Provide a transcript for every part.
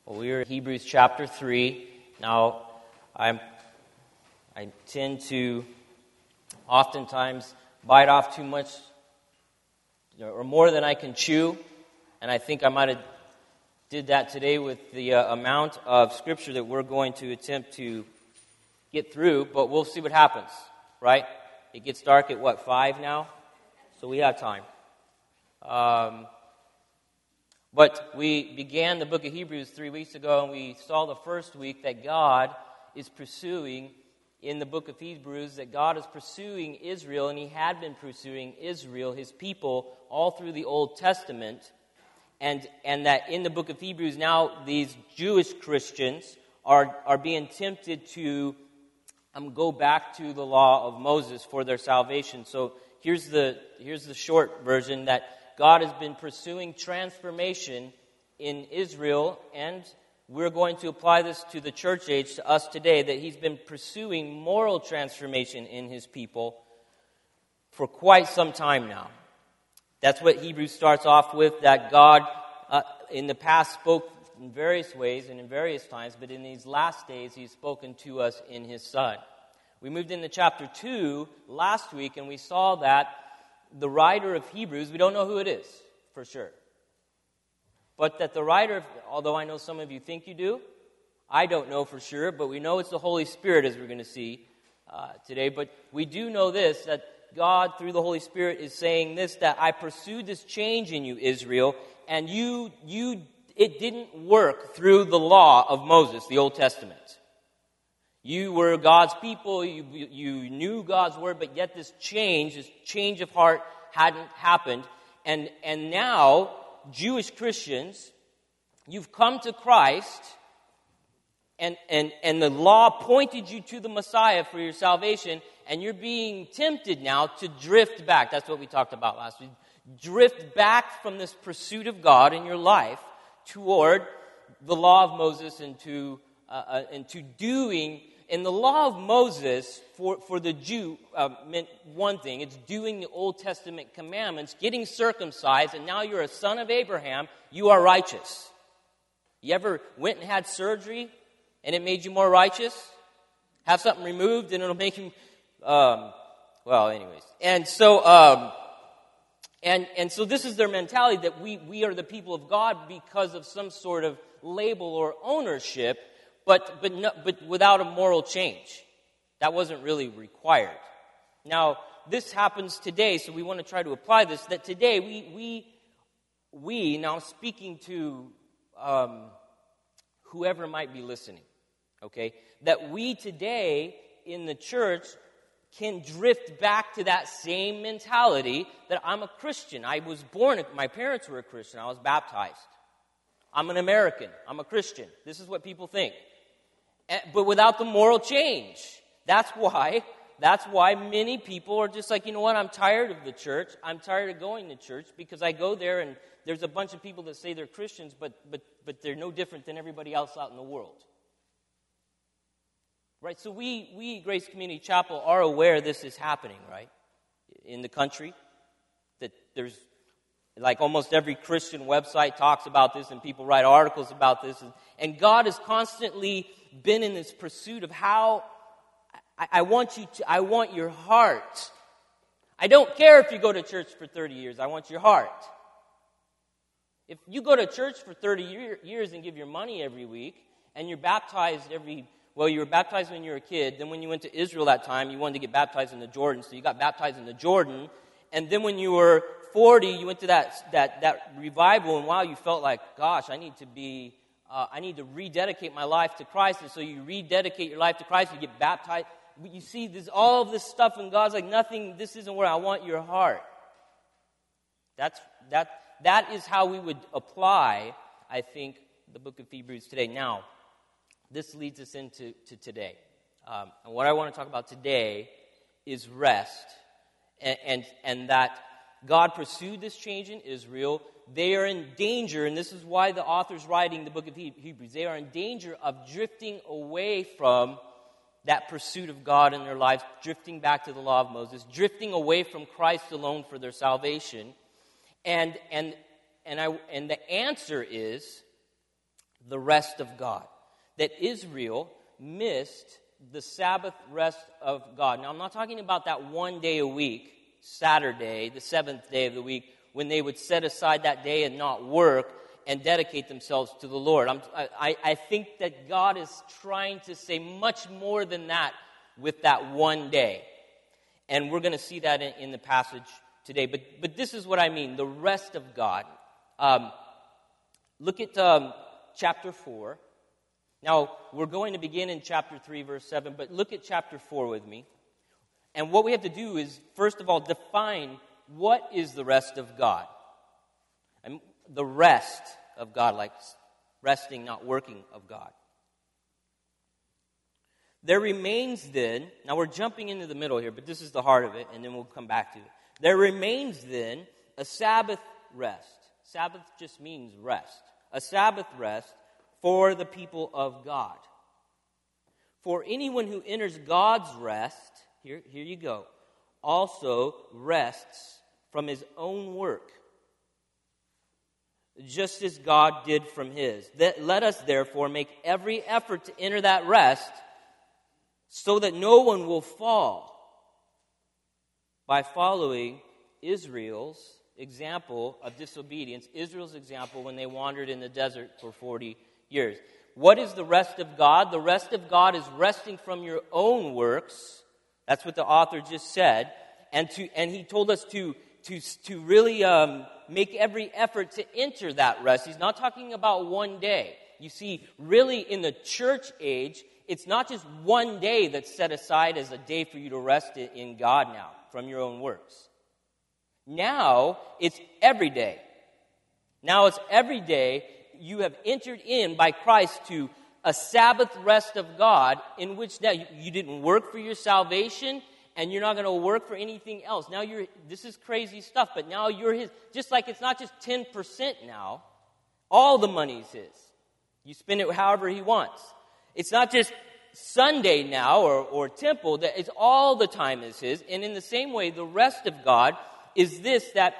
Well, we are in Hebrews chapter 3. Now, I tend to oftentimes bite off too much or more than I can chew, and I think I might have did that today with the amount of scripture that we're going to attempt to get through, but we'll see what happens, right? It gets dark at 5 now? So we have time. But we began the book of Hebrews 3 weeks ago, and we saw the first week that God is pursuing, in the book of Hebrews, that God is pursuing Israel, and He had been pursuing Israel, His people, all through the Old Testament, and that in the book of Hebrews now these Jewish Christians are being tempted to go back to the law of Moses for their salvation. So here's the short version, that God has been pursuing transformation in Israel, and we're going to apply this to the church age, to us today, that He's been pursuing moral transformation in His people for quite some time now. That's what Hebrews starts off with, that God in the past spoke in various ways and in various times, but in these last days He's spoken to us in His Son. We moved into chapter 2 last week, and we saw that the writer of Hebrews, we don't know who it is, for sure. But that the writer, although I know some of you think you do, I don't know for sure, but we know it's the Holy Spirit, as we're going to see today. But we do know this, that God, through the Holy Spirit, is saying this, that I pursued this change in you, Israel, and it didn't work through the law of Moses, the Old Testament. You were God's people, you knew God's word, but yet this change of heart hadn't happened. And now, Jewish Christians, you've come to Christ, and the law pointed you to the Messiah for your salvation, and you're being tempted now to drift back. That's what we talked about last week. Drift back from this pursuit of God in your life toward the law of Moses and to doing. And the law of Moses, for the Jew, meant one thing. It's doing the Old Testament commandments, getting circumcised, and now you're a son of Abraham. You are righteous. You ever went and had surgery, and it made you more righteous? Have something removed, and it'll make you... anyways. And so... And so this is their mentality, that we are the people of God because of some sort of label or ownership, but without a moral change. That wasn't really required. Now, this happens today, so we want to try to apply this, that today we now speaking to whoever might be listening, okay, that we today in the church can drift back to that same mentality that I'm a Christian. I was born, my parents were a Christian, I was baptized. I'm an American, I'm a Christian. This is what people think. But without the moral change. That's why many people are just like, you know what, I'm tired of the church. I'm tired of going to church because I go there and there's a bunch of people that say they're Christians, but they're no different than everybody else out in the world. Right, so we Grace Community Chapel are aware this is happening, right, in the country. That there's, like almost every Christian website talks about this and people write articles about this. And God has constantly been in this pursuit of how I want your heart. I don't care if you go to church for 30 years. I want your heart. If you go to church for 30 years and give your money every week, and you're baptized you were baptized when you were a kid. Then when you went to Israel that time, you wanted to get baptized in the Jordan. So you got baptized in the Jordan. And then when you were 40, you went to that revival. And wow, you felt like, gosh, I need to rededicate my life to Christ. And so you rededicate your life to Christ. You get baptized. You see, there's all of this stuff. And God's like, nothing, this isn't where I want your heart. That is how we would apply, I think, the book of Hebrews today. Now, this leads us into today. And what I want to talk about today is rest. And that God pursued this change in Israel. They are in danger, and this is why the author's writing the book of Hebrews. They are in danger of drifting away from that pursuit of God in their lives, drifting back to the law of Moses, drifting away from Christ alone for their salvation. And the answer is the rest of God. That Israel missed the Sabbath rest of God. Now, I'm not talking about that one day a week, Saturday, the seventh day of the week, when they would set aside that day and not work and dedicate themselves to the Lord. I think that God is trying to say much more than that with that one day. And we're going to see that in the passage today. But this is what I mean, the rest of God. Look at chapter 4. Now, we're going to begin in chapter 3, verse 7, but look at chapter 4 with me. And what we have to do is, first of all, define what is the rest of God. And the rest of God, like resting, not working of God. There remains then, now we're jumping into the middle here, but this is the heart of it, and then we'll come back to it. There remains then a Sabbath rest. Sabbath just means rest. A Sabbath rest for the people of God. For anyone who enters God's rest, here you go, also rests from his own work, just as God did from his. Let us therefore make every effort to enter that rest, so that no one will fall by following Israel's example of disobedience, Israel's example when they wandered in the desert for 40 years. What is the rest of God? The rest of God is resting from your own works. That's what the author just said. And he told us to really make every effort to enter that rest. He's not talking about one day. You see, really in the church age, it's not just one day that's set aside as a day for you to rest in God now from your own works. Now, it's every day. Now it's every day you have entered in by Christ to a Sabbath rest of God, in which now you didn't work for your salvation, and you're not going to work for anything else. Now this is crazy stuff, but now you're his. Just like it's not just 10% now, all the money's his. You spend it however he wants. It's not just Sunday now or temple, that it's all the time is his. And in the same way, the rest of God is this, that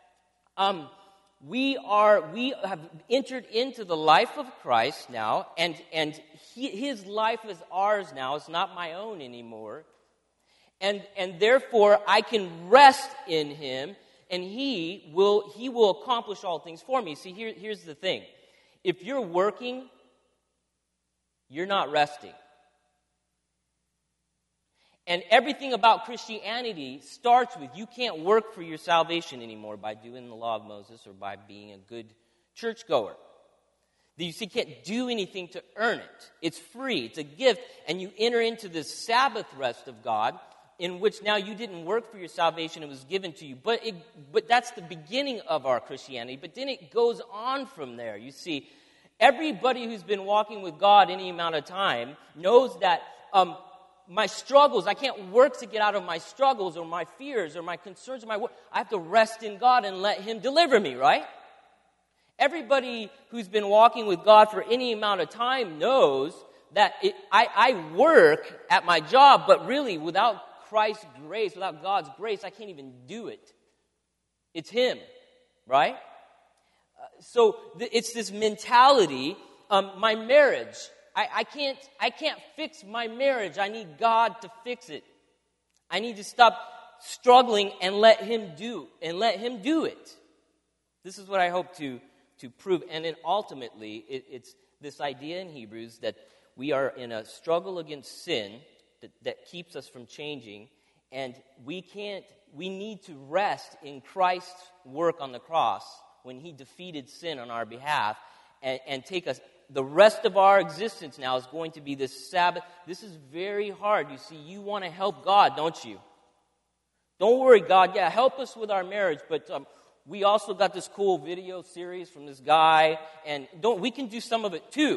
we have entered into the life of Christ now, and his life is ours now. It's not my own anymore. And therefore, I can rest in him, and he will accomplish all things for me. See, here's the thing. If you're working, you're not resting. And everything about Christianity starts with you can't work for your salvation anymore by doing the law of Moses or by being a good churchgoer. You see, you can't do anything to earn it. It's free. It's a gift. And you enter into this Sabbath rest of God, in which now you didn't work for your salvation. It was given to you. But that's the beginning of our Christianity. But then it goes on from there. You see, everybody who's been walking with God any amount of time knows that my struggles, I can't work to get out of my struggles or my fears or my concerns or my work. I have to rest in God and let him deliver me, right? Everybody who's been walking with God for any amount of time knows that I work at my job, but really without Christ's grace, without God's grace, I can't even do it. It's him, right? So it's this mentality. My marriage, I can't fix my marriage. I need God to fix it. I need to stop struggling and let him do it. This is what I hope to prove. And then ultimately, it's this idea in Hebrews that we are in a struggle against sin that keeps us from changing, and we need to rest in Christ's work on the cross when he defeated sin on our behalf, and take us. The rest of our existence now is going to be this Sabbath. This is very hard. You see, you want to help God, don't you? Don't worry, God. Yeah, help us with our marriage, but we also got this cool video series from this guy, and we can do some of it too.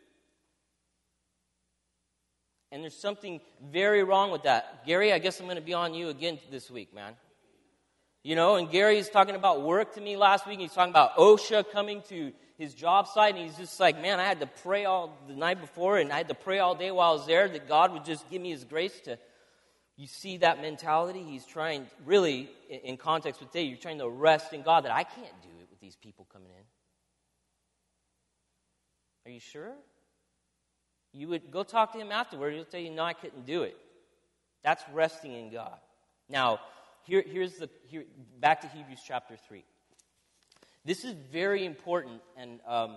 And there's something very wrong with that. Gary, I guess I'm going to be on you again this week, man. You know, and Gary's talking about work to me last week. He's talking about OSHA coming to his job site, and he's just like, man, I had to pray all the night before, and I had to pray all day while I was there, that God would just give me his grace to... You see that mentality? He's trying, really, in context with today, you're trying to rest in God, that I can't do it with these people coming in. Are you sure? You would go talk to him afterward. He'll tell you, no, I couldn't do it. That's resting in God. Now, here's back to Hebrews chapter 3. This is very important, and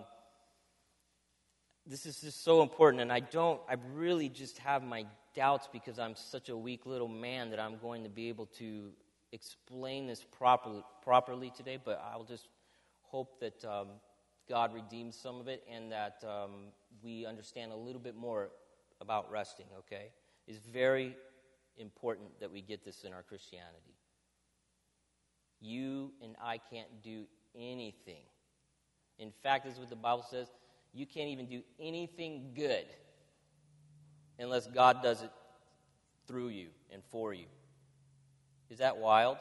this is just so important, and I really just have my doubts because I'm such a weak little man that I'm going to be able to explain this properly today, but I'll just hope that God redeems some of it and that we understand a little bit more about resting, okay? It's very important that we get this in our Christianity. You and I can't do anything. In fact, this is what the Bible says. You can't even do anything good unless God does it through you and for you. Is that wild?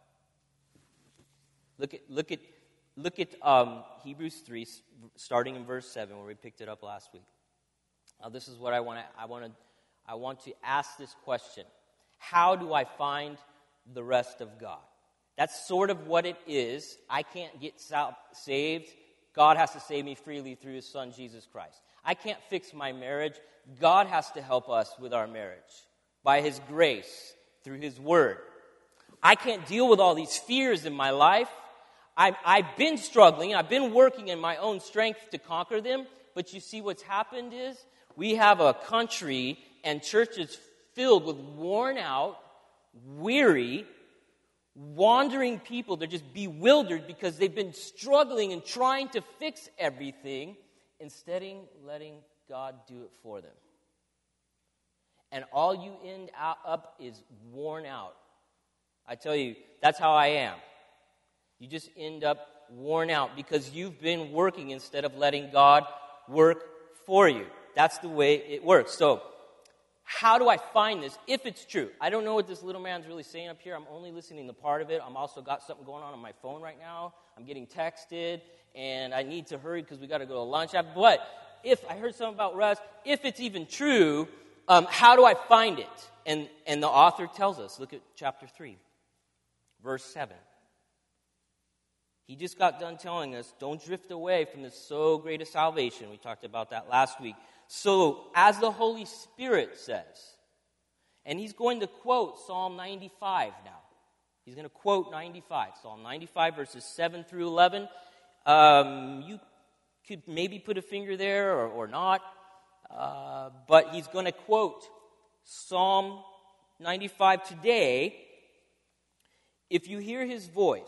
Look at Hebrews 3, starting in verse 7, where we picked it up last week. Now, this is what I want to ask this question: how do I find the rest of God? That's sort of what it is. I can't get saved. God has to save me freely through His Son, Jesus Christ. I can't fix my marriage. God has to help us with our marriage by His grace, through His Word. I can't deal with all these fears in my life. I've been struggling. I've been working in my own strength to conquer them. But you see what's happened is we have a country and churches filled with worn out, weary, wandering people. They're just bewildered because they've been struggling and trying to fix everything instead of letting God do it for them. And all you end up is worn out. I tell you, that's how I am. You just end up worn out because you've been working instead of letting God work for you. That's the way it works. So, how do I find this if it's true? I don't know what this little man's really saying up here. I'm only listening to part of it. I'm also got something going on my phone right now. I'm getting texted, and I need to hurry because we got to go to lunch. But if I heard something about rest, if it's even true, how do I find it? And the author tells us. Look at chapter 3, verse 7. He just got done telling us, don't drift away from this so great a salvation. We talked about that last week. So, as the Holy Spirit says, and he's going to quote Psalm 95 now. He's going to quote 95, Psalm 95, verses 7 through 11. You could maybe put a finger there or not, but he's going to quote Psalm 95 today. If you hear his voice,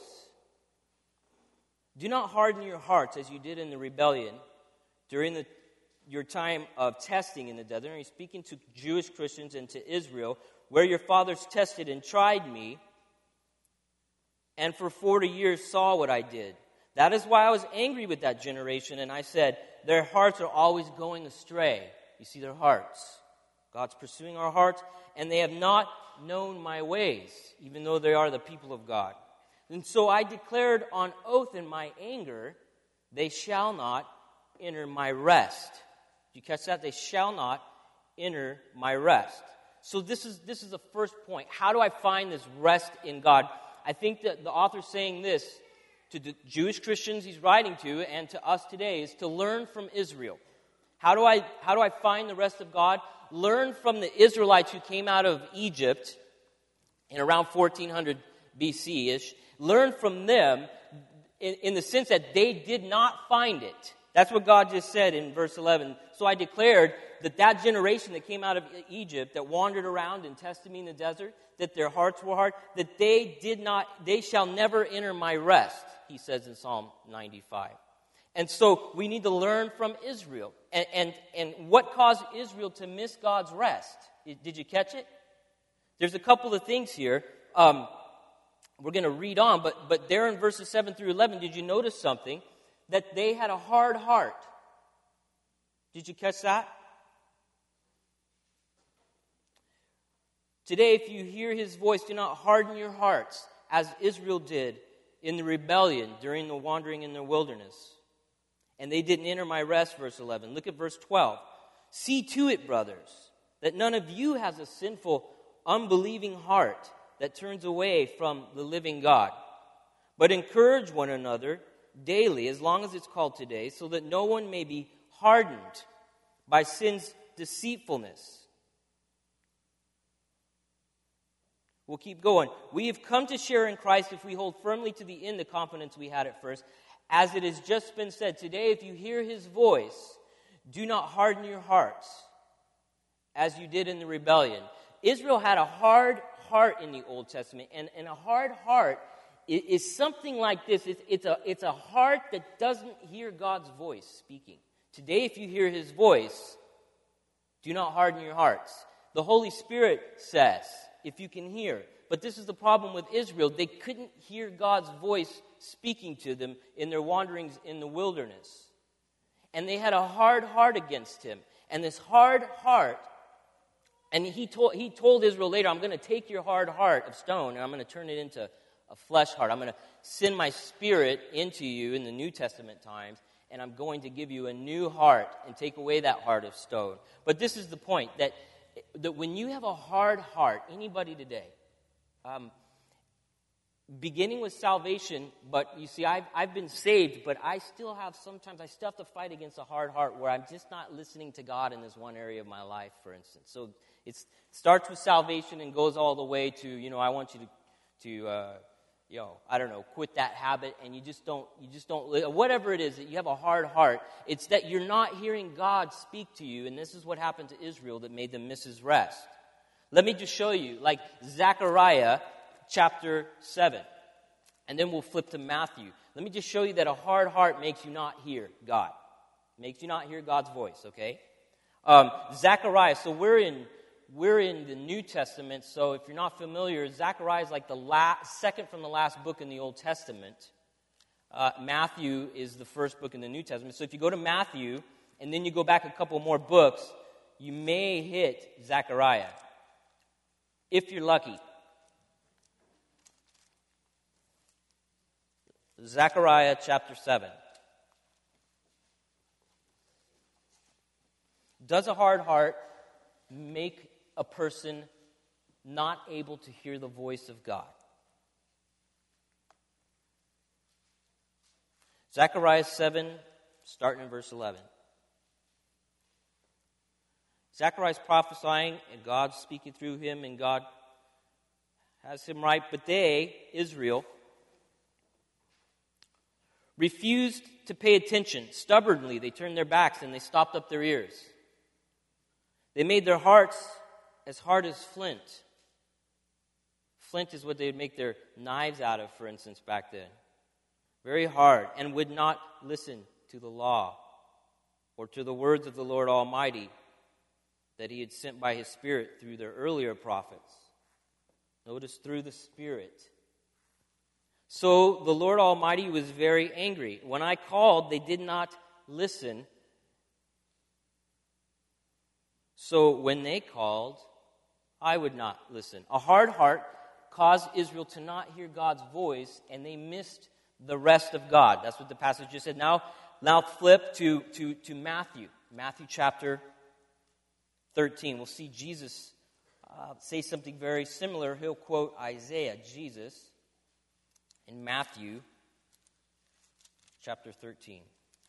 do not harden your hearts as you did in the rebellion during your time of testing in the desert. And he's speaking to Jewish Christians and to Israel, where your fathers tested and tried me, and for 40 years saw what I did. That is why I was angry with that generation, and I said, their hearts are always going astray. You see, their hearts. God's pursuing our hearts, and they have not known my ways, even though they are the people of God. And so I declared on oath in my anger, they shall not enter my rest. Did you catch that? They shall not enter my rest. So this is the first point. How do I find this rest in God? I think that the author's saying this to the Jewish Christians he's writing to and to us today is to learn from Israel. How do I find the rest of God? Learn from the Israelites who came out of Egypt in around 1400 BC-ish. Learn from them in the sense that they did not find it. That's what God just said in verse 11. So I declared that generation that came out of Egypt, that wandered around and tested me in the desert, that their hearts were hard, that they shall never enter my rest, he says in Psalm 95. And so we need to learn from Israel. And what caused Israel to miss God's rest? Did you catch it? There's a couple of things here. We're going to read on, but there in verses 7 through 11, did you notice something? That they had a hard heart. Did you catch that? Today, if you hear his voice, do not harden your hearts, as Israel did in the rebellion during the wandering in the wilderness. And they didn't enter my rest, verse 11. Look at verse 12. See to it, brothers, that none of you has a sinful, unbelieving heart that turns away from the living God. But encourage one another daily, as long as it's called today, so that no one may be hardened by sin's deceitfulness. We'll keep going. We have come to share in Christ if we hold firmly to the end the confidence we had at first. As it has just been said, today if you hear his voice, do not harden your hearts as you did in the rebellion. Israel had a hard heart in the Old Testament, and a hard heart is something like this. It's a heart that doesn't hear God's voice speaking. Today if you hear his voice, do not harden your hearts. The Holy Spirit says, if you can hear. But this is the problem with Israel. They couldn't hear God's voice speaking to them in their wanderings in the wilderness. And they had a hard heart against him. And this hard heart, and he told Israel later, I'm going to take your hard heart of stone and I'm going to turn it into a flesh heart. I'm going to send my spirit into you in the New Testament times, and I'm going to give you a new heart and take away that heart of stone. But this is the point, that when you have a hard heart, anybody today, beginning with salvation, but you see, I've been saved, but I still have to fight against a hard heart where I'm just not listening to God in this one area of my life, for instance. So it starts with salvation and goes all the way to, I want you to quit that habit, and you just don't, whatever it is, that you have a hard heart. It's that you're not hearing God speak to you, and this is what happened to Israel that made them miss his rest. Let me just show you, like Zechariah chapter 7, and then we'll flip to Matthew. Let me just show you that a hard heart makes you not hear God. Makes you not hear God's voice, okay? Zechariah, so we're in the New Testament, so if you're not familiar, Zechariah is like the second from the last book in the Old Testament. Matthew is the first book in the New Testament. So if you go to Matthew, and then you go back a couple more books, you may hit Zechariah, if you're lucky. Zechariah chapter 7. Does a hard heart make a person not able to hear the voice of God? Zechariah 7, starting in verse 11. Zechariah's prophesying, and God's speaking through him, and God has him right. But they, Israel, refused to pay attention. Stubbornly, they turned their backs and they stopped up their ears. They made their hearts as hard as flint. Flint is what they would make their knives out of, for instance, back then. Very hard, and would not listen to the law or to the words of the Lord Almighty that he had sent by his Spirit through their earlier prophets. Notice, through the Spirit. So the Lord Almighty was very angry. When I called, they did not listen. So when they called, I would not listen. A hard heart caused Israel to not hear God's voice, and they missed the rest of God. That's what the passage just said. Now flip to Matthew. Matthew chapter 13. We'll see Jesus say something very similar. He'll quote Isaiah, Jesus, in Matthew chapter 13.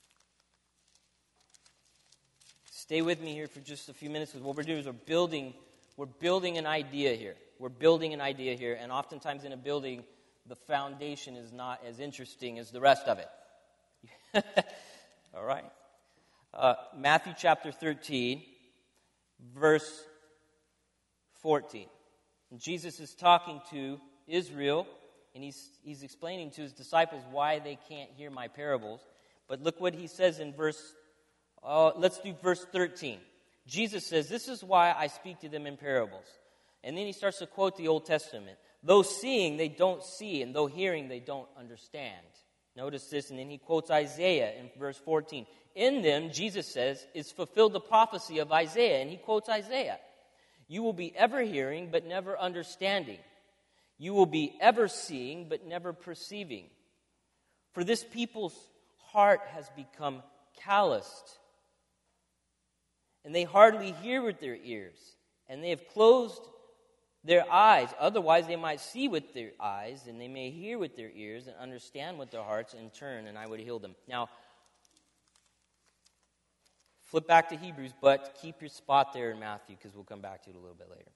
Stay with me here for just a few minutes, because what we're doing is we're building an idea here. We're building an idea here, and oftentimes in a building, the foundation is not as interesting as the rest of it. All right. Matthew chapter 13, verse 14. And Jesus is talking to Israel, and he's explaining to his disciples why they can't hear my parables. But look what he says in let's do verse 13. Jesus says, "This is why I speak to them in parables." And then he starts to quote the Old Testament. Though seeing, they don't see, and though hearing, they don't understand. Notice this, and then he quotes Isaiah in verse 14. In them, Jesus says, is fulfilled the prophecy of Isaiah, and he quotes Isaiah. You will be ever hearing, but never understanding. You will be ever seeing, but never perceiving. For this people's heart has become calloused, and they hardly hear with their ears, and they have closed their eyes. Otherwise, they might see with their eyes, and they may hear with their ears, and understand with their hearts, and turn, and I would heal them. Now, Flip back to Hebrews, but keep your spot there in Matthew because we'll come back to it a little bit later.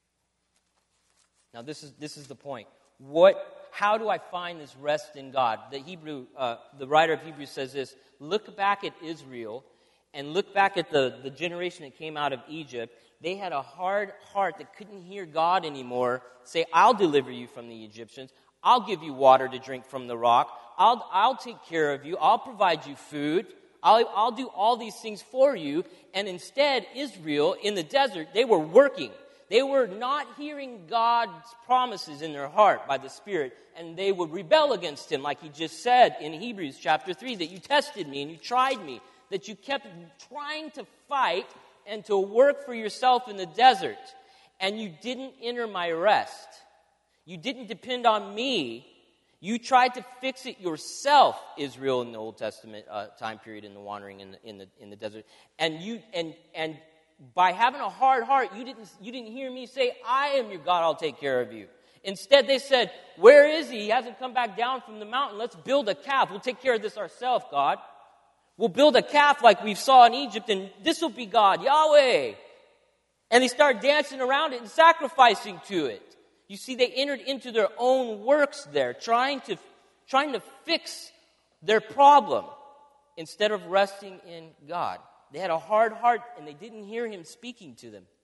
Now, this is the point. How do I find this rest in God? The writer of Hebrews says this: look back at Israel and look back at the generation that came out of Egypt. They had a hard heart that couldn't hear God anymore. Say, I'll deliver you from the Egyptians. I'll give you water to drink from the rock. I'll take care of you. I'll provide you food. I'll do all these things for you. And instead, Israel, in the desert, they were working. They were not hearing God's promises in their heart by the Spirit, and they would rebel against Him, like He just said in Hebrews chapter 3, that you tested me and you tried me, that you kept trying to fight and to work for yourself in the desert, and you didn't enter my rest. You didn't depend on me. You tried to fix it yourself, Israel, in the Old Testament time period, in the wandering in the desert, and by having a hard heart, you didn't hear me say, I am your God, I'll take care of you. Instead, they said, where is he? He hasn't come back down from the mountain. Let's build a calf. We'll take care of this ourselves, God. We'll build a calf like we saw in Egypt, and this will be God, Yahweh. And they started dancing around it and sacrificing to it. You see, they entered into their own works there, trying to fix their problem instead of resting in God. They had a hard heart, and they didn't hear Him speaking to them.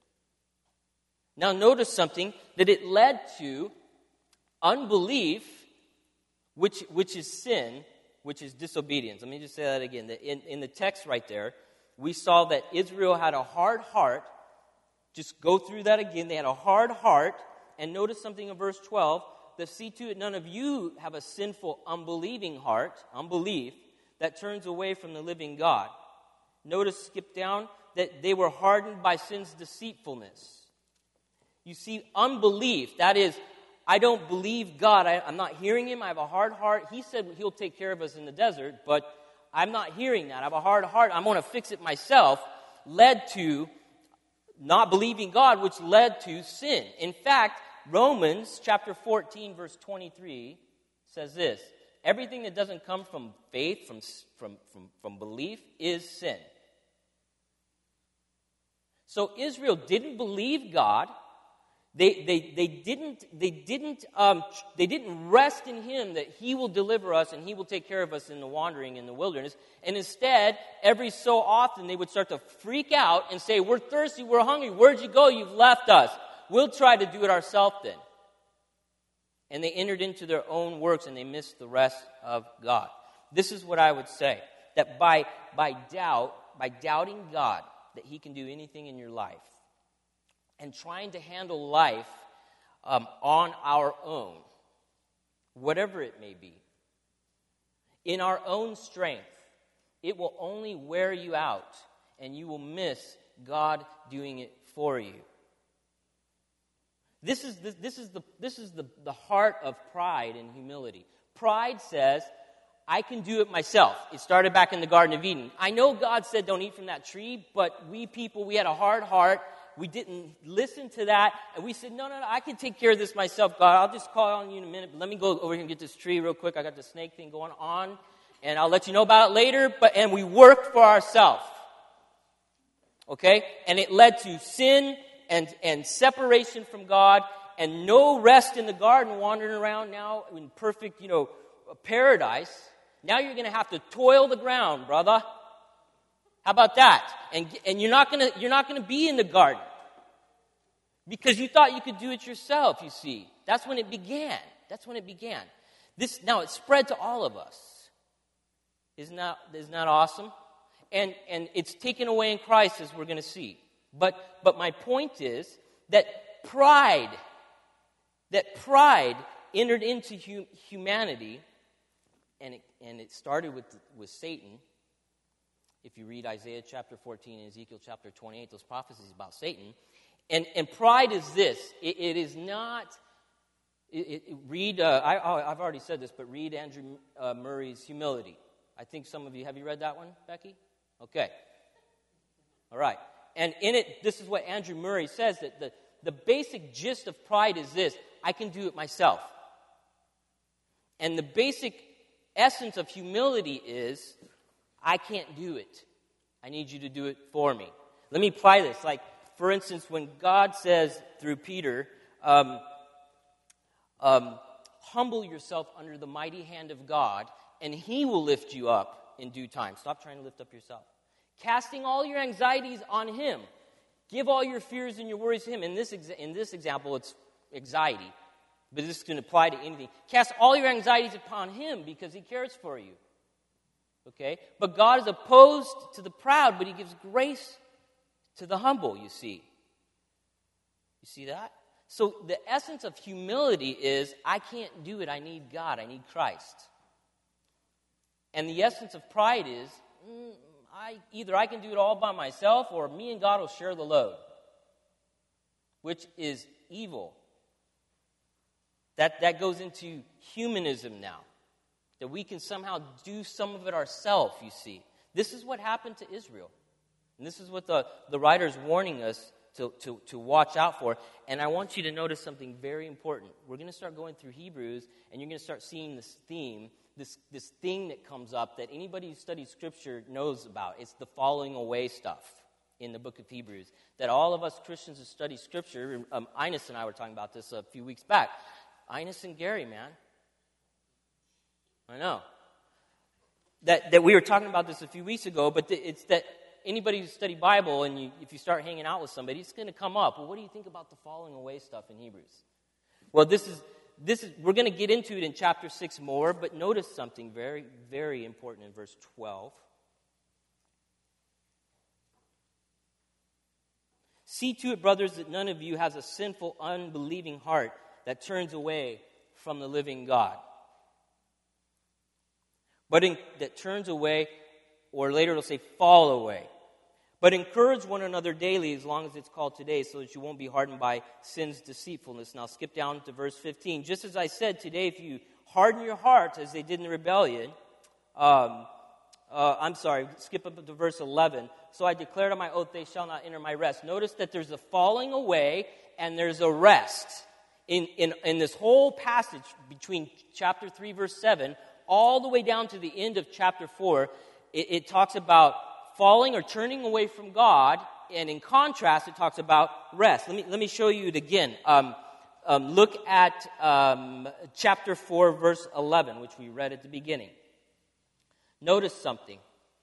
Now notice something, that it led to unbelief, which is sin, which is disobedience. Let me just say that again. In the text right there, we saw that Israel had a hard heart. Just go through that again. They had a hard heart. And notice something in verse 12, that see to it none of you have a sinful, unbelieving heart, unbelief, that turns away from the living God. Notice, skip down, that they were hardened by sin's deceitfulness. You see, unbelief, that is, I don't believe God. I'm not hearing Him. I have a hard heart. He said He'll take care of us in the desert, but I'm not hearing that. I have a hard heart. I'm going to fix it myself, led to not believing God, which led to sin. In fact, Romans chapter 14, verse 23 says this: everything that doesn't come from faith, from belief, is sin. So Israel didn't believe God. They didn't rest in Him that He will deliver us and He will take care of us in the wandering in the wilderness. And instead, every so often they would start to freak out and say, "We're thirsty, we're hungry. Where'd you go? You've left us. We'll try to do it ourselves then." And they entered into their own works and they missed the rest of God. This is what I would say, that by doubting God that He can do anything in your life, and trying to handle life on our own, whatever it may be, in our own strength, it will only wear you out, and you will miss God doing it for you. This is the heart of pride and humility. Pride says, I can do it myself. It started back in the Garden of Eden. I know God said don't eat from that tree, but we had a hard heart. We didn't listen to that, and we said, no, I can take care of this myself, God. I'll just call on you in a minute, but let me go over here and get this tree real quick. I got the snake thing going on, and I'll let you know about it later, and we worked for ourselves. Okay? And it led to sin and separation from God, and no rest in the garden, wandering around now in perfect, paradise. Now you're going to have to toil the ground, brother. How about that? And you're not going to be in the garden because you thought you could do it yourself. You see, that's when it began. This now it spread to all of us. Isn't that awesome? And it's taken away in Christ, as we're going to see. But my point is that pride entered into humanity, and it started with Satan. If you read Isaiah chapter 14 and Ezekiel chapter 28, those prophecies about Satan. And pride is this. It is not... I've already said this, but read Andrew Murray's Humility. I think some of you... Have you read that one, Becky? Okay. All right. And in it, this is what Andrew Murray says, that the basic gist of pride is this: I can do it myself. And the basic essence of humility is, I can't do it. I need you to do it for me. Let me apply this. Like, for instance, when God says through Peter, humble yourself under the mighty hand of God, and he will lift you up in due time. Stop trying to lift up yourself. Casting all your anxieties on him. Give all your fears and your worries to him. In this example, it's anxiety. But this can apply to anything. Cast all your anxieties upon him because he cares for you. Okay? But God is opposed to the proud, but he gives grace to the humble, you see. You see that? So the essence of humility is, I can't do it, I need God, I need Christ. And the essence of pride is, either I can do it all by myself, or me and God will share the load, which is evil. That goes into humanism now, that we can somehow do some of it ourselves, you see. This is what happened to Israel. And this is what the writer's warning us to watch out for. And I want you to notice something very important. We're going to start going through Hebrews, and you're going to start seeing this theme, this thing that comes up that anybody who studies Scripture knows about. It's the falling away stuff in the book of Hebrews. That all of us Christians who study Scripture, Ines and I were talking about this a few weeks back. Ines and Gary, man. I know. That we were talking about this a few weeks ago, but it's that anybody who study Bible, and if you start hanging out with somebody, it's going to come up. Well, what do you think about the falling away stuff in Hebrews? Well, this is we're going to get into it in chapter 6 more, but notice something very, very important in verse 12. See to it, brothers, that none of you has a sinful, unbelieving heart that turns away from the living God. That turns away, or later it'll say fall away. But encourage one another daily as long as it's called today, so that you won't be hardened by sin's deceitfulness. Now skip down to verse 15. Just as I said today, if you harden your hearts as they did in the rebellion, skip up to verse 11. So I declared on my oath, they shall not enter my rest. Notice that there's a falling away and there's a rest. In this whole passage between chapter 3, verse 7, all the way down to the end of chapter 4, it talks about falling or turning away from God, and in contrast, it talks about rest. Let me show you it again. Look at chapter 4, verse 11, which we read at the beginning. Notice something.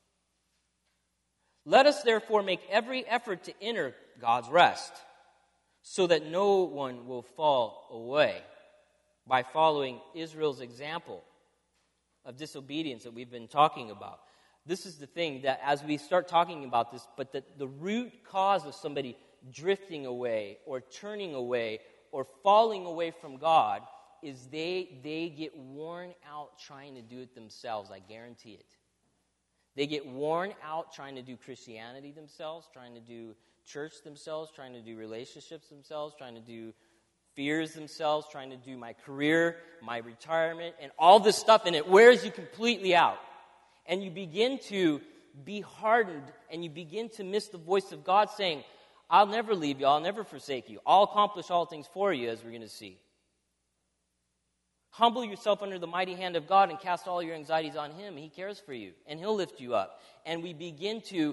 Let us therefore make every effort to enter God's rest, so that no one will fall away by following Israel's example of disobedience that we've been talking about. This is the thing, that as we start talking about this, but that the root cause of somebody drifting away or turning away or falling away from God is they get worn out trying to do it themselves. I guarantee it. They get worn out trying to do Christianity themselves, trying to do church themselves, trying to do relationships themselves, trying to do fears themselves, trying to do my career, my retirement, and all this stuff, and it wears you completely out. And you begin to be hardened, and you begin to miss the voice of God saying, I'll never leave you, I'll never forsake you, I'll accomplish all things for you, as we're going to see. Humble yourself under the mighty hand of God and cast all your anxieties on him. He cares for you, and he'll lift you up. And we begin to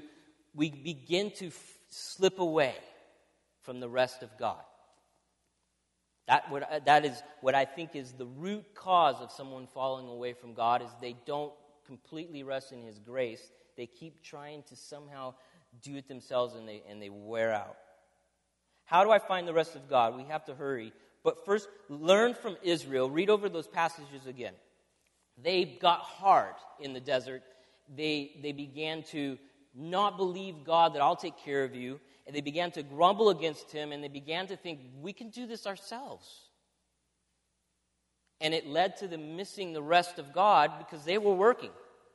slip away from the rest of God. That is what I think is the root cause of someone falling away from God, is they don't completely rest in his grace. They keep trying to somehow do it themselves, and they wear out. How do I find the rest of God? We have to hurry. But first, learn from Israel. Read over those passages again. They got hard in the desert. They began to not believe God that I'll take care of you. And they began to grumble against him, and they began to think, we can do this ourselves. And it led to them missing the rest of God because they were working.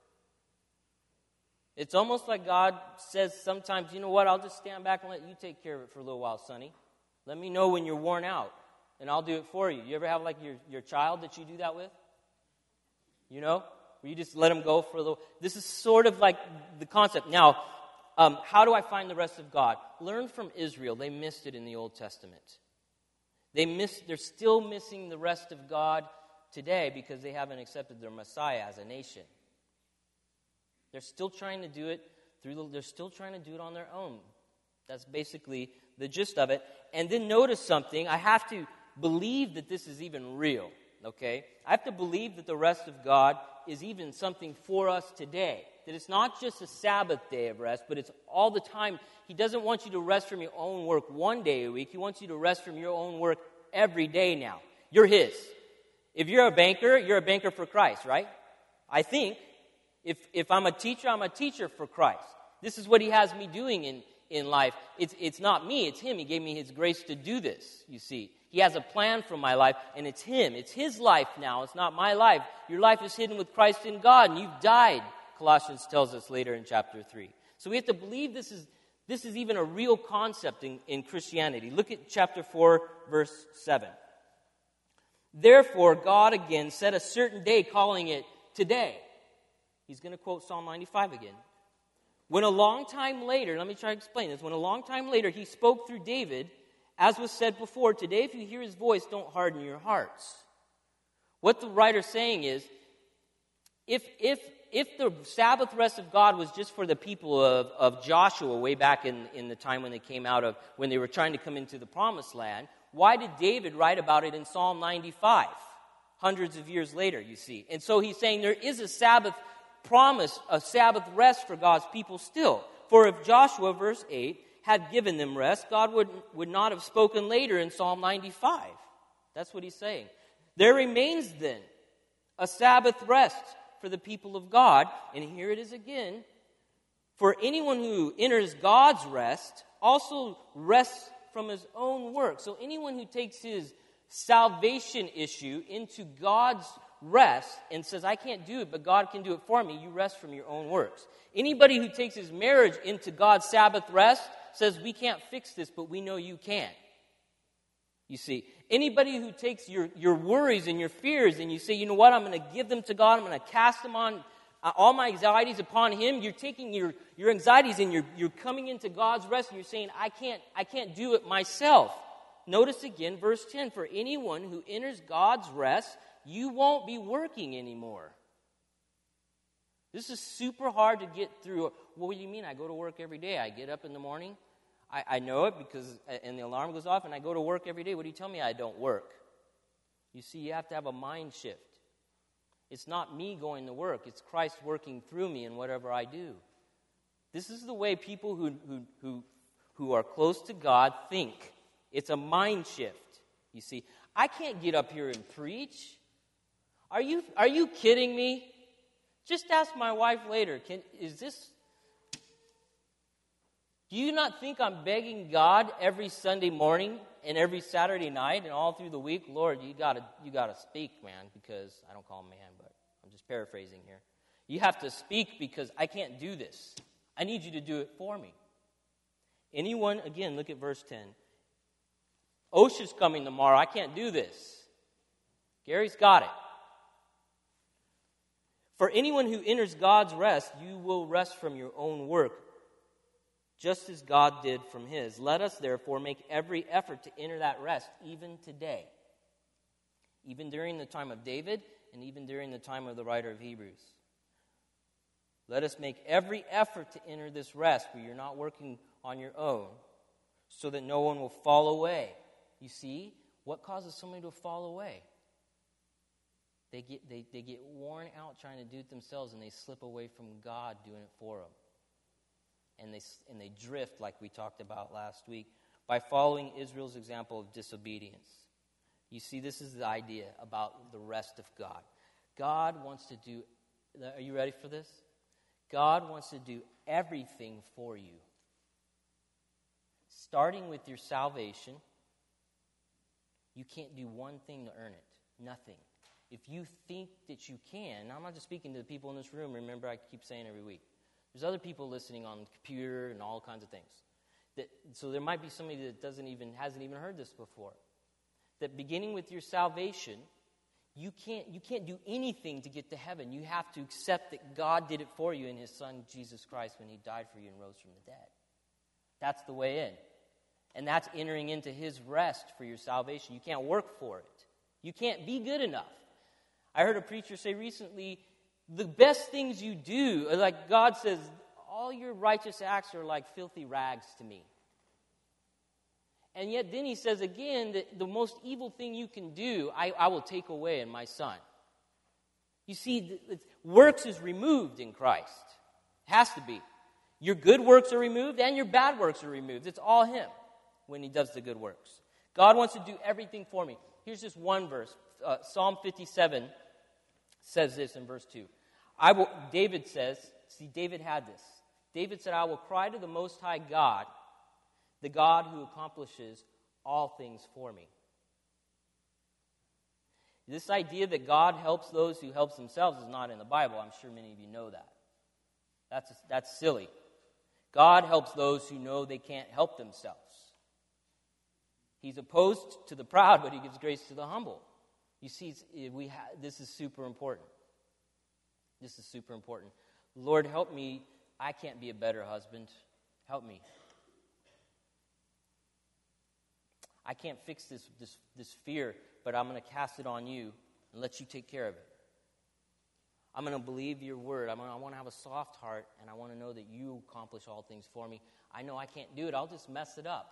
It's almost like God says sometimes, you know what, I'll just stand back and let you take care of it for a little while, Sonny. Let me know when you're worn out, and I'll do it for you. You ever have like your child that you do that with? You know? Where you just let them go for a little. This is sort of like the concept. Now, how do I find the rest of God? Learn from Israel. They missed it in the Old Testament. They're still missing the rest of God today because they haven't accepted their Messiah as a nation. They're still trying to do it they're still trying to do it on their own. That's basically the gist of it. And then notice something. I have to believe that this is even real, okay? I have to believe that the rest of God is even something for us today. That it's not just a Sabbath day of rest, but it's all the time. He doesn't want you to rest from your own work one day a week. He wants you to rest from your own work every day now. You're His. If you're a banker for Christ, right? I think if I'm a teacher for Christ. This is what He has me doing in life. It's not me, it's Him. He gave me His grace to do this, you see. He has a plan for my life, and it's Him. It's His life now. It's not my life. Your life is hidden with Christ in God, and you've died, Colossians tells us later in chapter 3. So we have to believe this is even a real concept in Christianity. Look at chapter 4, verse 7. Therefore, God again set a certain day, calling it today. He's going to quote Psalm 95 again. When a long time later, let me try to explain this. When a long time later He spoke through David, as was said before, today if you hear His voice, don't harden your hearts. What the writer's saying is, if the Sabbath rest of God was just for the people of Joshua way back in the time when they came out of, when they were trying to come into the promised land, why did David write about it in Psalm 95? Hundreds of years later, you see. And so he's saying there is a Sabbath promise, a Sabbath rest for God's people still. For if Joshua, verse 8, had given them rest, God would not have spoken later in Psalm 95. That's what he's saying. There remains then a Sabbath rest for the people of God. And here it is again. For anyone who enters God's rest also rests from his own work. So anyone who takes his salvation issue into God's rest and says, I can't do it, but God can do it for me, you rest from your own works. Anybody who takes his marriage into God's Sabbath rest says, we can't fix this, but we know you can. You see, anybody who takes your worries and your fears and you say, you know what, I'm going to give them to God, I'm going to cast them on, all my anxieties upon Him, you're taking your anxieties and you're coming into God's rest and you're saying, I can't do it myself. Notice again, verse 10, for anyone who enters God's rest, you won't be working anymore. This is super hard to get through. What do you mean? I go to work every day. I get up in the morning. I know it and the alarm goes off and I go to work every day. What do you tell me? I don't work. You see, you have to have a mind shift. It's not me going to work. It's Christ working through me in whatever I do. This is the way people who are close to God think. It's a mind shift. You see, I can't get up here and preach. Are you kidding me? Just ask my wife later. Do you not think I'm begging God every Sunday morning and every Saturday night and all through the week, Lord, you gotta speak, man, because I don't call him man, but I'm just paraphrasing here. You have to speak because I can't do this. I need you to do it for me. Anyone, again, look at verse 10. OSHA's coming tomorrow. I can't do this. Gary's got it. For anyone who enters God's rest, you will rest from your own work, just as God did from His. Let us, therefore, make every effort to enter that rest, even today. Even during the time of David, and even during the time of the writer of Hebrews. Let us make every effort to enter this rest, where you're not working on your own, so that no one will fall away. You see, what causes somebody to fall away? They get worn out trying to do it themselves, and they slip away from God doing it for them. And they drift, like we talked about last week, by following Israel's example of disobedience. You see, this is the idea about the rest of God. God wants to do, are you ready for this? God wants to do everything for you. Starting with your salvation, you can't do one thing to earn it. Nothing. If you think that you can, now I'm not just speaking to the people in this room, remember I keep saying every week. There's other people listening on the computer and all kinds of things. So there might be somebody that hasn't even heard this before. That beginning with your salvation, you can't do anything to get to heaven. You have to accept that God did it for you in His Son, Jesus Christ, when He died for you and rose from the dead. That's the way in. And that's entering into His rest for your salvation. You can't work for it. You can't be good enough. I heard a preacher say recently, the best things you do, like God says, all your righteous acts are like filthy rags to me. And yet then he says again that the most evil thing you can do, I will take away in my Son. You see, works is removed in Christ. It has to be. Your good works are removed and your bad works are removed. It's all him when he does the good works. God wants to do everything for me. Here's just one verse. Psalm 57 says this in verse 2. David says, see, David had this. David said, I will cry to the Most High God, the God who accomplishes all things for me. This idea that God helps those who help themselves is not in the Bible. I'm sure many of you know that. That's silly. God helps those who know they can't help themselves. He's opposed to the proud, but he gives grace to the humble. You see, this is super important. This is super important. Lord, help me. I can't be a better husband. Help me. I can't fix this fear, but I'm going to cast it on you and let you take care of it. I'm going to believe your word. I want to have a soft heart, and I want to know that you accomplish all things for me. I know I can't do it. I'll just mess it up.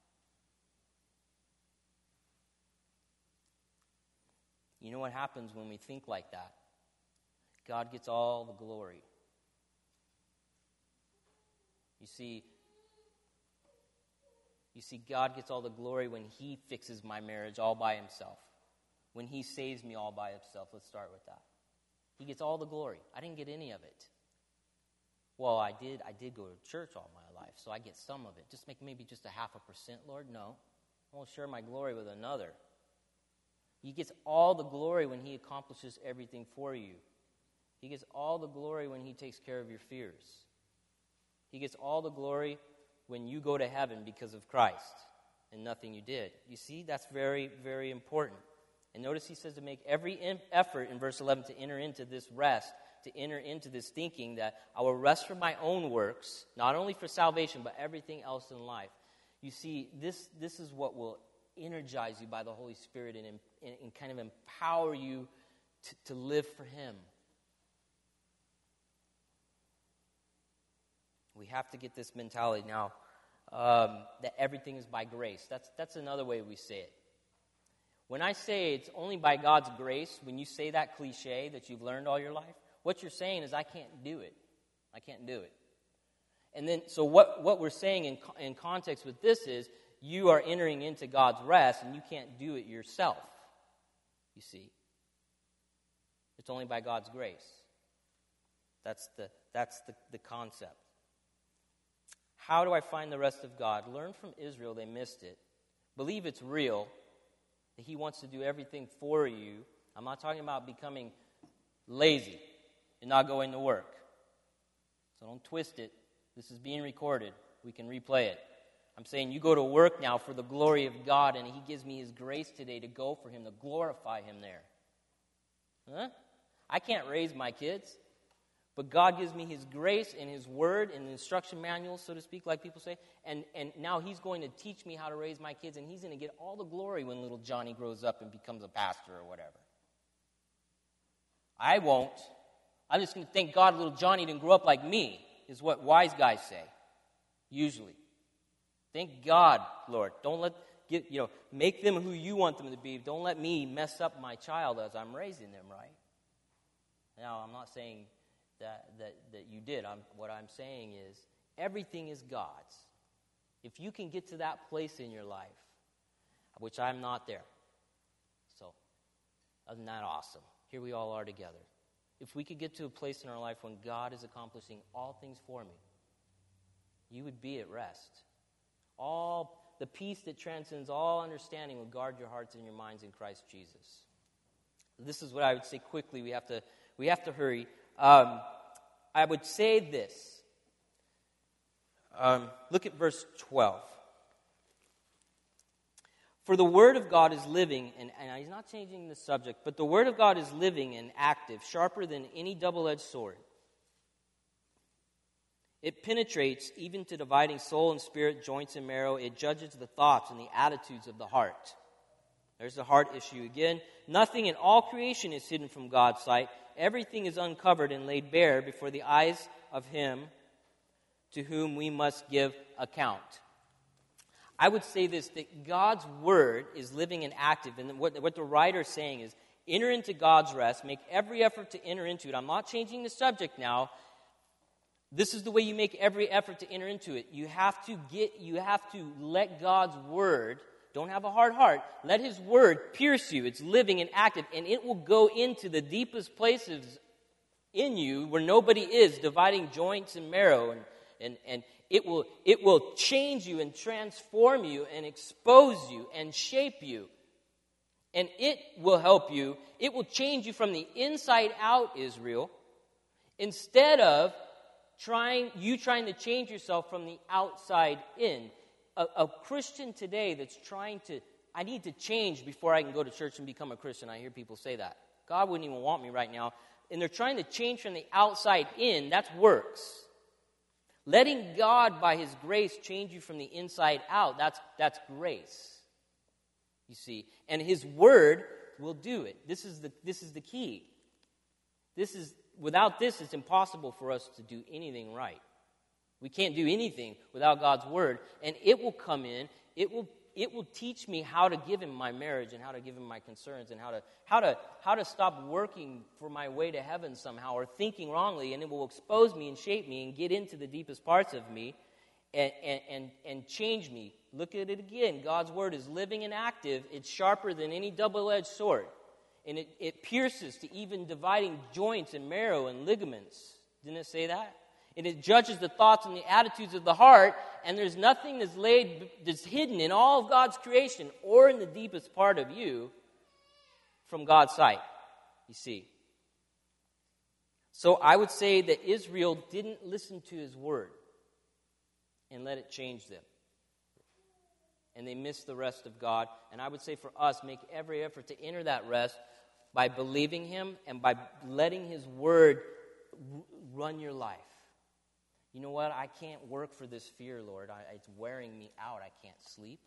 You know what happens when we think like that? God gets all the glory. You see, God gets all the glory when he fixes my marriage all by himself. When he saves me all by himself. Let's start with that. He gets all the glory. I didn't get any of it. Well, I did go to church all my life, so I get some of it. Just maybe just 0.5%, Lord? No. I won't share my glory with another. He gets all the glory when he accomplishes everything for you. He gets all the glory when he takes care of your fears. He gets all the glory when you go to heaven because of Christ and nothing you did. You see, that's very, very important. And notice he says to make every effort in verse 11 to enter into this rest, to enter into this thinking that I will rest from my own works, not only for salvation, but everything else in life. You see, this is what will energize you by the Holy Spirit and kind of empower you to live for him. We have to get this mentality now that everything is by grace. That's another way we say it. When I say it's only by God's grace, when you say that cliche that you've learned all your life, what you're saying is I can't do it. I can't do it. And then, so what we're saying in context with this is you are entering into God's rest and you can't do it yourself. You see, it's only by God's grace. That's the concept. How do I find the rest of God? Learn from Israel. They missed it. Believe it's real. That he wants to do everything for you. I'm not talking about becoming lazy and not going to work. So don't twist it. This is being recorded. We can replay it. I'm saying you go to work now for the glory of God, and he gives me his grace today to go for him, to glorify him there. Huh? I can't raise my kids, but God gives me his grace and his word and the instruction manual, so to speak, like people say, and now he's going to teach me how to raise my kids, and he's going to get all the glory when little Johnny grows up and becomes a pastor or whatever. I won't. I'm just going to thank God little Johnny didn't grow up like me, is what wise guys say, usually. Thank God, Lord. Don't make them who you want them to be. Don't let me mess up my child as I'm raising them, right? Now, I'm not saying that you did. What I'm saying is everything is God's. If you can get to that place in your life, which I'm not there. So, isn't that awesome? Here we all are together. If we could get to a place in our life when God is accomplishing all things for me, you would be at rest. All the peace that transcends all understanding will guard your hearts and your minds in Christ Jesus. This is what I would say quickly. We have to hurry. I would say this. Look at verse 12. For the word of God is living, and he's not changing the subject, but the word of God is living and active, sharper than any double-edged sword. It penetrates even to dividing soul and spirit, joints and marrow. It judges the thoughts and the attitudes of the heart. There's the heart issue again. Nothing in all creation is hidden from God's sight. Everything is uncovered and laid bare before the eyes of him to whom we must give account. I would say this, that God's word is living and active, and what the writer is saying is, enter into God's rest, make every effort to enter into it. I'm not changing the subject now. This is the way you make every effort to enter into it. You have to let God's word, don't have a hard heart, let his word pierce you. It's living and active, and it will go into the deepest places in you where nobody is, dividing joints and marrow, and it will change you and transform you and expose you and shape you. And it will help you. It will change you from the inside out, Israel, instead of trying to change yourself from the outside in. A Christian today that's trying to, I need to change before I can go to church and become a Christian. I hear people say that. God wouldn't even want me right now. And they're trying to change from the outside in. That's works. Letting God, by his grace, change you from the inside out, that's grace. You see. And his word will do it. This is the key. Without this, it's impossible for us to do anything right. We can't do anything without God's word. And it will come in. It will teach me how to give him my marriage and how to give him my concerns and how to stop working for my way to heaven somehow or thinking wrongly. And it will expose me and shape me and get into the deepest parts of me and change me. Look at it again. God's word is living and active. It's sharper than any double-edged sword. And it pierces to even dividing joints and marrow and ligaments. Didn't it say that? And it judges the thoughts and the attitudes of the heart. And there's nothing that's hidden in all of God's creation or in the deepest part of you from God's sight. You see. So I would say that Israel didn't listen to his word and let it change them. And they missed the rest of God. And I would say for us, make every effort to enter that rest by believing him and by letting his word run your life. You know what? I can't work for this fear, Lord. It's wearing me out. I can't sleep.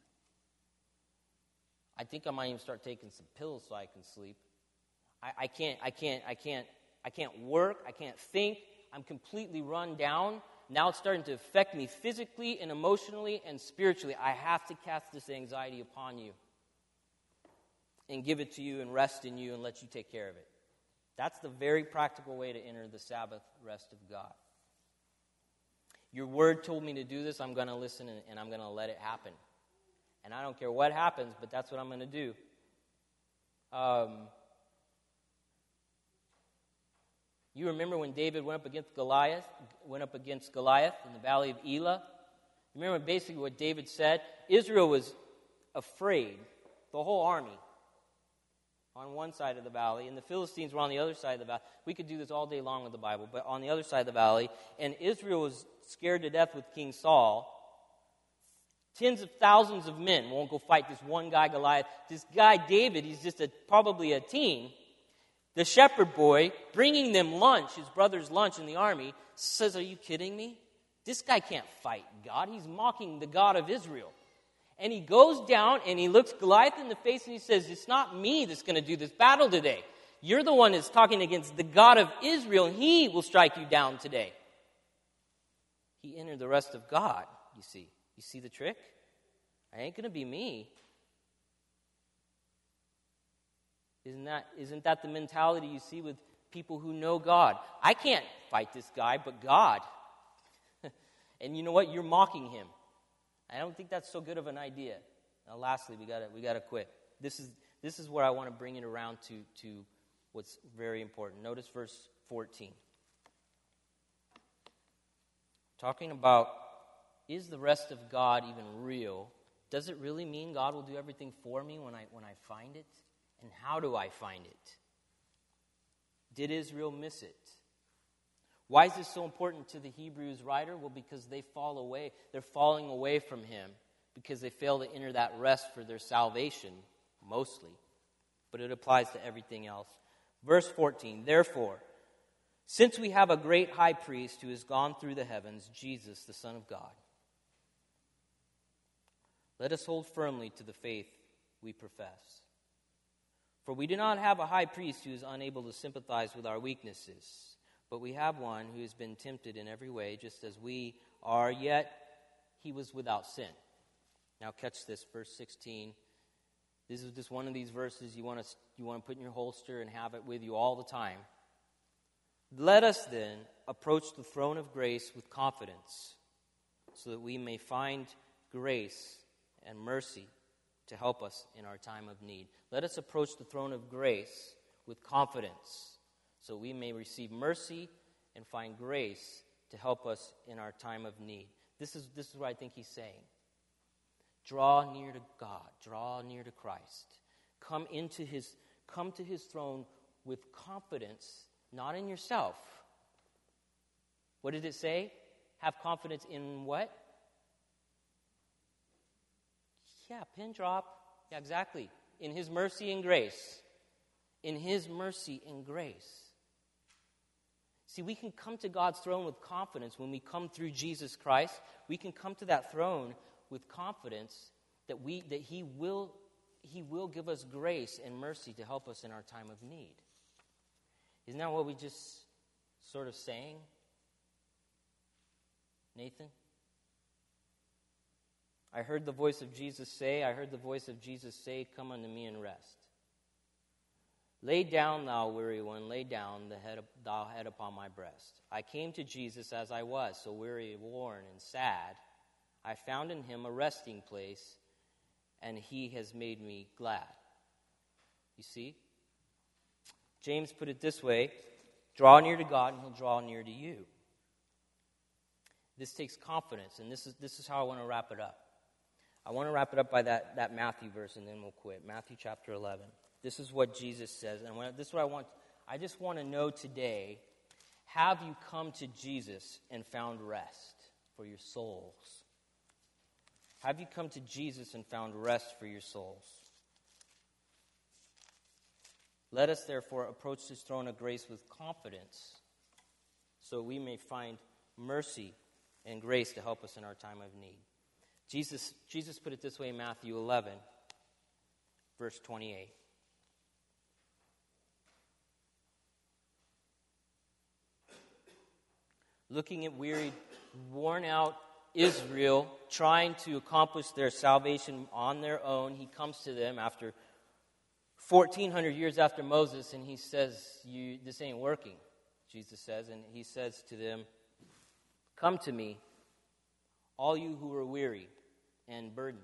I think I might even start taking some pills so I can sleep. I can't work. I can't think. I'm completely run down. Now it's starting to affect me physically and emotionally and spiritually. I have to cast this anxiety upon you and give it to you and rest in you and let you take care of it. That's the very practical way to enter the Sabbath rest of God. Your word told me to do this. I'm going to listen and I'm going to let it happen. And I don't care what happens, but that's what I'm going to do. You remember when David went up against Goliath in the valley of Elah? Remember basically what David said? Israel was afraid, the whole army, on one side of the valley, and the Philistines were on the other side of the valley. We could do this all day long with the Bible, but on the other side of the valley, and Israel was scared to death with King Saul. Tens of thousands of men won't go fight this one guy, Goliath. This guy, David, he's just probably a teen. The shepherd boy, bringing them lunch, his brother's lunch in the army, says, "Are you kidding me? This guy can't fight God. He's mocking the God of Israel." And he goes down and he looks Goliath in the face and he says, "It's not me that's going to do this battle today. You're the one that's talking against the God of Israel, and he will strike you down today." He entered the rest of God, you see. You see the trick? It ain't going to be me. Isn't that the mentality you see with people who know God? I can't fight this guy, but God. And you know what? You're mocking him. I don't think that's so good of an idea. Now, lastly, we gotta quit. This is where I want to bring it around to what's very important. Notice verse 14. Talking about, is the rest of God even real? Does it really mean God will do everything for me when I find it? And how do I find it? Did Israel miss it? Why is this so important to the Hebrews writer? Well, because they fall away. They're falling away from him because they fail to enter that rest for their salvation, mostly. But it applies to everything else. Verse 14, therefore, since we have a great high priest who has gone through the heavens, Jesus, the Son of God, let us hold firmly to the faith we profess. For we do not have a high priest who is unable to sympathize with our weaknesses, but we have one who has been tempted in every way, just as we are, yet he was without sin. Now catch this, verse 16. This is just one of these verses you want to put in your holster and have it with you all the time. Let us then approach the throne of grace with confidence, so that we may find grace and mercy to help us in our time of need. Let us approach the throne of grace with confidence, so we may receive mercy and find grace to help us in our time of need. This is what I think he's saying. Draw near to God. Draw near to Christ. Come to his throne with confidence, not in yourself. What did it say? Have confidence in what? Yeah, pin drop. Yeah, exactly. In his mercy and grace. In his mercy and grace. See, we can come to God's throne with confidence when we come through Jesus Christ. We can come to that throne with confidence that he will give us grace and mercy to help us in our time of need. Isn't that what we just sort of sang, Nathan? I heard the voice of Jesus say, come unto me and rest. Lay down, thou weary one, lay down thou head upon my breast. I came to Jesus as I was, so weary, worn, and sad. I found in him a resting place, and he has made me glad. You see? James put it this way: draw near to God, and he'll draw near to you. This takes confidence, and this is how I want to wrap it up. I want to wrap it up by that Matthew verse, and then we'll quit. Matthew chapter 11. This is what Jesus says, and this is what I want. I just want to know today: have you come to Jesus and found rest for your souls? Have you come to Jesus and found rest for your souls? Let us therefore approach this throne of grace with confidence, so we may find mercy and grace to help us in our time of need. Jesus put it this way in Matthew 11, verse 28. Looking at wearied, worn out Israel trying to accomplish their salvation on their own, he comes to them after 1,400 years after Moses, and he says, this ain't working, Jesus says, and he says to them, come to me, all you who are weary and burdened,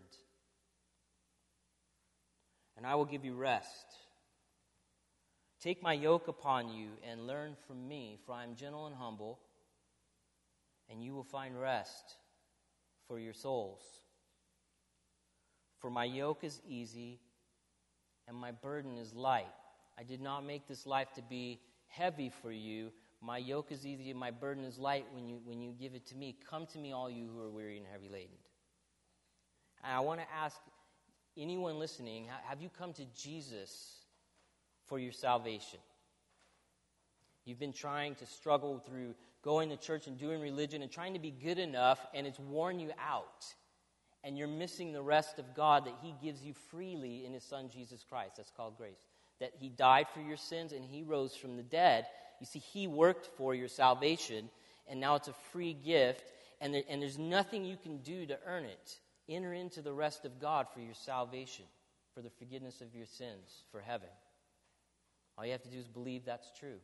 and I will give you rest. Take my yoke upon you and learn from me, for I am gentle and humble, and you will find rest for your souls. For my yoke is easy and my burden is light. I did not make this life to be heavy for you. My yoke is easy and my burden is light when you give it to me. Come to me, all you who are weary and heavy laden. And I want to ask anyone listening, have you come to Jesus for your salvation? You've been trying to struggle through going to church and doing religion and trying to be good enough, and it's worn you out. And you're missing the rest of God that he gives you freely in his Son, Jesus Christ. That's called grace. That he died for your sins and he rose from the dead. You see, he worked for your salvation, and now it's a free gift, and there's nothing you can do to earn it. Enter into the rest of God for your salvation, for the forgiveness of your sins, for heaven. All you have to do is believe that's true.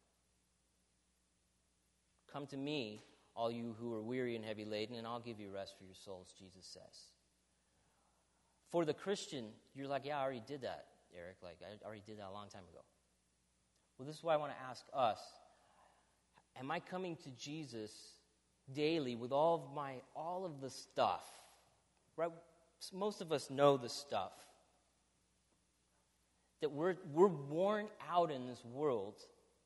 Come to me, all you who are weary and heavy laden, and I'll give you rest for your souls, Jesus says. For the Christian, you're like, yeah, I already did that, Eric. Like, I already did that a long time ago. Well, this is why I want to ask us, am I coming to Jesus daily with all of the stuff? Right? Most of us know the stuff. That we're worn out in this world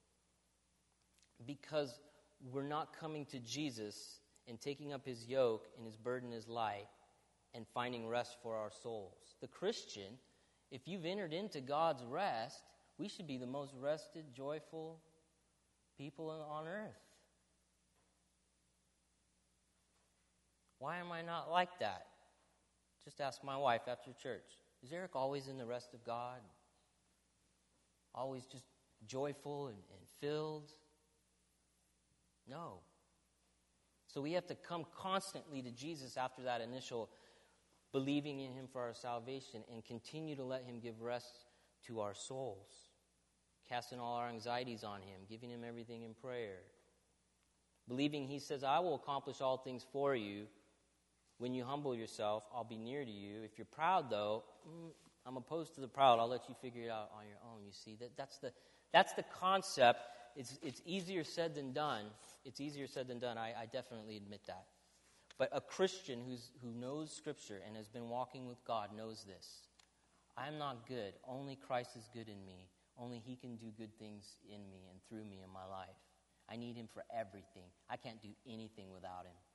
because we're not coming to Jesus and taking up his yoke and his burden is light and finding rest for our souls. The Christian, if you've entered into God's rest, we should be the most rested, joyful people on earth. Why am I not like that? Just ask my wife after church. Is Eric always in the rest of God? Always just joyful and filled? No. So we have to come constantly to Jesus after that initial believing in him for our salvation and continue to let him give rest to our souls. Casting all our anxieties on him, giving him everything in prayer. Believing he says, I will accomplish all things for you. When you humble yourself, I'll be near to you. If you're proud, though, I'm opposed to the proud. I'll let you figure it out on your own. You see, that's the concept. It's easier said than done. It's easier said than done. I definitely admit that. But a Christian who knows Scripture and has been walking with God knows this. I'm not good. Only Christ is good in me. Only he can do good things in me and through me in my life. I need him for everything. I can't do anything without him.